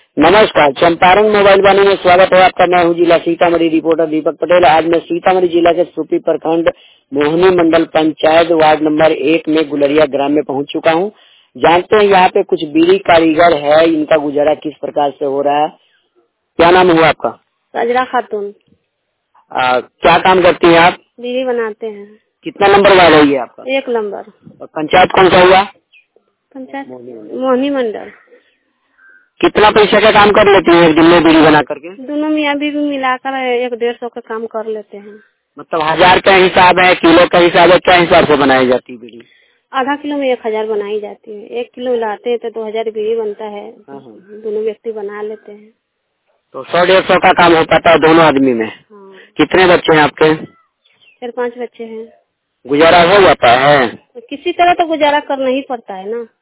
नमस्कार, चंपारण मोबाइल वाणी में स्वागत है आपका। मैं हूँ जिला सीतामढ़ी रिपोर्टर दीपक पटेल। आज मैं सीतामढ़ी जिला के सुपी प्रखंड मोहनी मंडल पंचायत वार्ड नंबर 1 में गुलरिया ग्राम में पहुँच चुका हूँ। जानते हैं यहाँ पे कुछ बीड़ी कारीगर है, इनका गुजारा किस प्रकार से हो रहा है। क्या नाम हुआ आपका? सजरा खातून। क्या काम करती हैं आप? बीड़ी बनाते हैं। कितना नंबर वार्ड है ये आपका? 1 नंबर। और पंचायत कौन सा हुआ? पंचायत मोहनी मंडल। कितना पैसा का काम कर लेती है एक दिन में बीड़ी बना करके? दोनों मियाँ बीवी मिलाकर 100-150 का काम कर लेते हैं। मतलब 1000 का हिसाब है, किलो का हिसाब है, क्या हिसाब से बनाई जाती है बीड़ी? आधा किलो में 1000 बनाई जाती है। 1 किलो लाते हैं तो 2000 बीड़ी बनता है। दोनों व्यक्ति बना लेते हैं तो 100-150 का काम हो पाता है दोनों आदमी में। हाँ। कितने बच्चे हैं आपके? 4-5 बच्चे हैं। गुजारा हो जाता है? तो किसी तरह तो गुजारा करना ही पड़ता है ना।